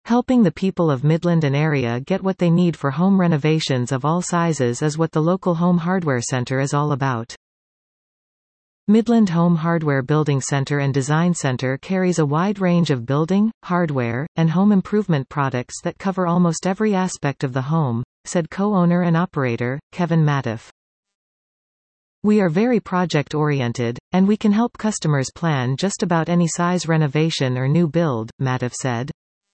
Helping the people of Midland and area get what they need for home renovations of all sizes is what the local Home Hardware Center is all about. Midland Home Hardware Building Center and Design Center carries a wide range of building, hardware, and home improvement products that cover almost every aspect of the home, said co-owner and operator, Kevin Matiff. We are very project-oriented, and we can help customers plan just about any size renovation or new build, Matiff said.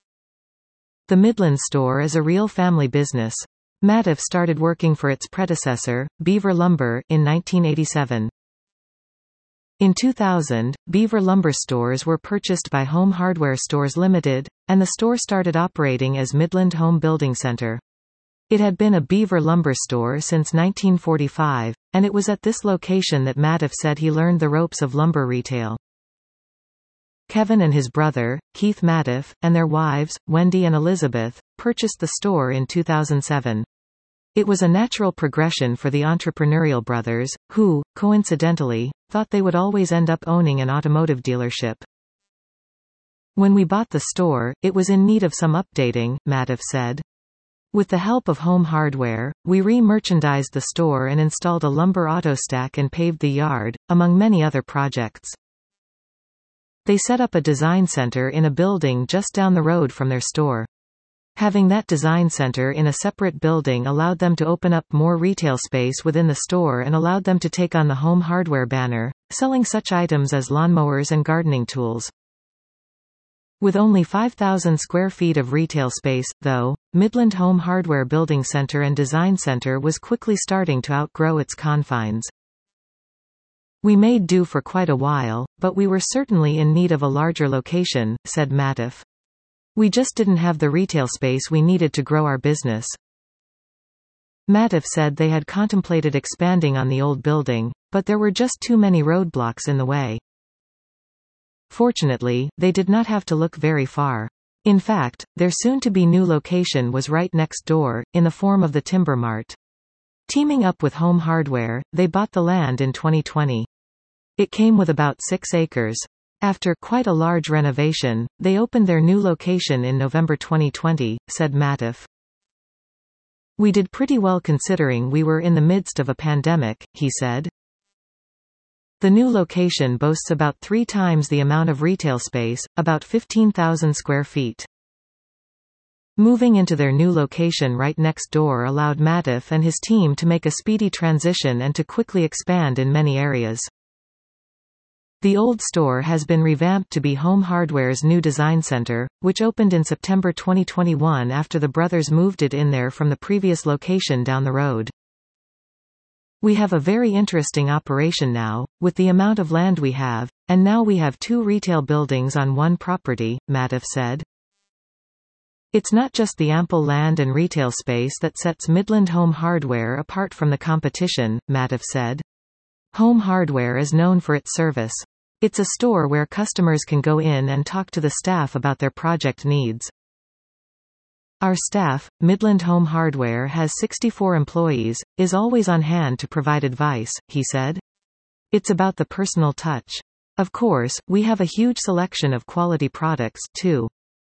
The Midland store is a real family business. Matiff started working for its predecessor, Beaver Lumber, in 1987. In 2000, Beaver Lumber stores were purchased by Home Hardware Stores Limited, and the store started operating as Midland Home Building Center. It had been a Beaver Lumber store since 1945, and it was at this location that Matiff said he learned the ropes of lumber retail. Kevin and his brother, Keith Matiff, and their wives, Wendy and Elizabeth, purchased the store in 2007. It was a natural progression for the entrepreneurial brothers, who, coincidentally, thought they would always end up owning an automotive dealership. When we bought the store, it was in need of some updating, Matiff said. With the help of Home Hardware, we re-merchandised the store and installed a lumber autostack and paved the yard, among many other projects. They set up a design center in a building just down the road from their store. Having that design center in a separate building allowed them to open up more retail space within the store and allowed them to take on the Home Hardware banner, selling such items as lawnmowers and gardening tools. With only 5,000 square feet of retail space, though, Midland Home Hardware Building Center and Design Center was quickly starting to outgrow its confines. We made do for quite a while, but we were certainly in need of a larger location, said Matiff. We just didn't have the retail space we needed to grow our business. Matiff said they had contemplated expanding on the old building, but there were just too many roadblocks in the way. Fortunately, they did not have to look very far. In fact, their soon-to-be new location was right next door, in the form of the Timber Mart. Teaming up with Home Hardware, they bought the land in 2020. It came with about 6 acres. After quite a large renovation, they opened their new location in November 2020, said Matiff. We did pretty well considering we were in the midst of a pandemic, he said. The new location boasts about 3 times the amount of retail space, about 15,000 square feet. Moving into their new location right next door allowed Matiff and his team to make a speedy transition and to quickly expand in many areas. The old store has been revamped to be Home Hardware's new design center, which opened in September 2021 after the brothers moved it in there from the previous location down the road. We have a very interesting operation now, with the amount of land we have, and now we have 2 retail buildings on one property, Matiff said. It's not just the ample land and retail space that sets Midland Home Hardware apart from the competition, Matiff said. Home Hardware is known for its service. It's a store where customers can go in and talk to the staff about their project needs. Our staff, Midland Home Hardware has 64 employees, is always on hand to provide advice, he said. It's about the personal touch. Of course, we have a huge selection of quality products, too.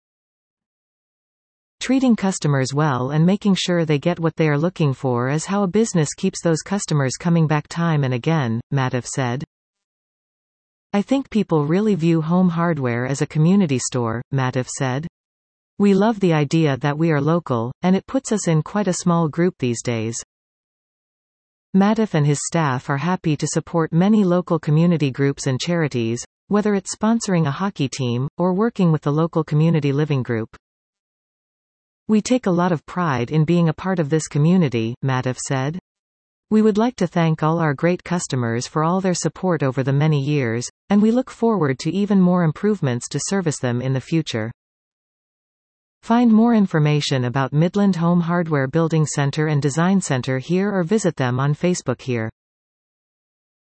Treating customers well and making sure they get what they are looking for is how a business keeps those customers coming back time and again, Matiff said. I think people really view Home Hardware as a community store, Matiff said. We love the idea that we are local, and it puts us in quite a small group these days. Matiff and his staff are happy to support many local community groups and charities, whether it's sponsoring a hockey team, or working with the local community living group. We take a lot of pride in being a part of this community, Matiff said. We would like to thank all our great customers for all their support over the many years, and we look forward to even more improvements to service them in the future. Find more information about Midland Home Hardware Building Center and Design Center here or visit them on Facebook here.